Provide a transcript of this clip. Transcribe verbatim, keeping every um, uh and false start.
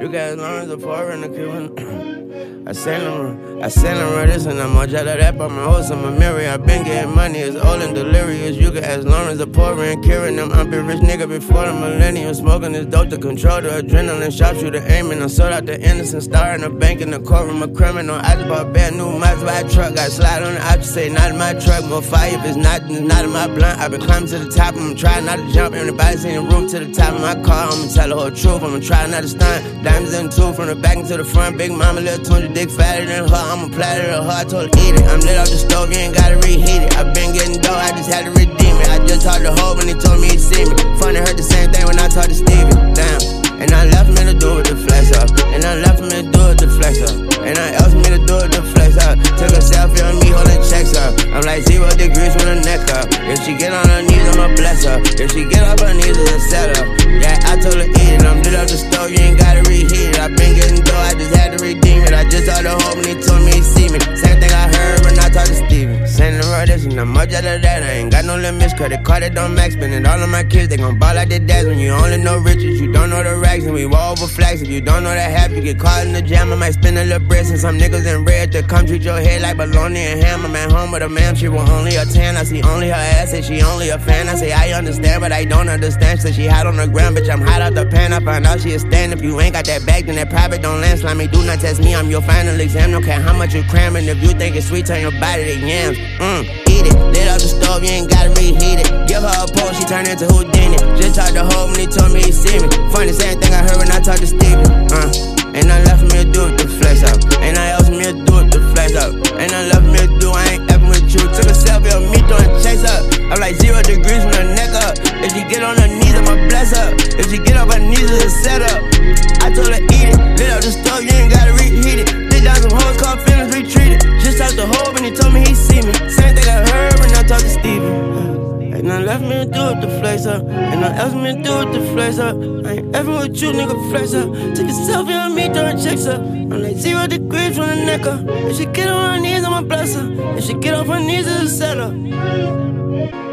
You got Lawrence of four in the Cuban. I send them, I send them right this and I'm on jet of that, but my host in my mirror. I been getting money, it's old and delirious. You can ask Lawrence, the poor and Kieran. Them I'm been rich nigga before the millennium. Smoking this dope to control the adrenaline. Sharpshooter aiming, I sold out the innocent. Star in the bank in the courtroom, a criminal. I just bought a bad new Maserati truck. Got slide on the option, say not in my truck. More fire if it's not, it's not in my blunt. I've been climbing to the top, I'm trying not to jump. Everybody's in the room to the top of my car. I'ma tell the whole truth, I'ma try not to stunt. Diamonds in two, from the back into the front. Big mama, little two hundred dick fatter than her. I'ma platter to her, I told her eat it. I'm lit off the stove, you ain't gotta reheat it. I been getting dough, I just had to redeem it. I just talked to Ho when he told me he'd see me. Funny, heard the same thing when I talked to Stevie. Damn. And I left me to do with the flex up. And I left me to do with the flex up. And I asked me to do with the flex up. Took a selfie on me holding checks up. I'm like zero degrees from the neck up. If she get on her knees, I'ma bless her. If she get off her knees, it's a setup. Yeah, I told her eat it. I'm lit up the stove, you ain't gotta reheat it. I been getting dough, I just had to redeem it. I just talked to Hope when he told me he'd see me. Same thing I heard when I talked to Steven. Sending her this and I'm much out of that. I ain't got no limits, credit card it don't max. Spending all of my kids, they gon' ball like their dads. When you only know riches, you don't know the racks. And we wall over flags, if you don't know that half, you get caught in the jam. I might spend a little bread and some niggas in red to come treat your head like bologna and ham. I'm at home with a ma'am, she was only a tan. I see only her ass, say she only a fan. I say I understand, but I don't understand. Say she hot on the ground, bitch, I'm hot out the pan. I find out she a stand. If you ain't got that bag, then that private don't land. Slimy, do not test me, I'm your final exam. Don't care how much you cramming. If you think it's sweet, turn your body to yams. Mmm, eat it. Lit up the stove, you ain't gotta reheat it. Give her a pole, she turn into Houdini. Just talked to Ho when he told me he'd see me. Funny, same thing I heard when I talked to Stevie. Uh, and I left me to do with the flex up. And I asked me to do with the flex up. And I left me to do, I ain't effing with you. Took a selfie of me throwing chase up. I'm like zero degrees from the neck up. If she get on her knees, I'ma bless her. If she get on her knees, it's a setup. I told her eat it. Lit up the stove, you ain't gotta reheat it. Did down some hoes, called feelings retreated. Just talked to Ho when he told me he'd see me. Same thing I heard when I talked to Stevie. And I left me to do with the flex up. And I asked me to do with the flex up. I ain't ever with you, nigga, flex up. Took a selfie on me, throwing checks up. I'm like zero degrees from the neck up. If she get on her knees, I'ma bless her. If she get off her knees, it's a setup.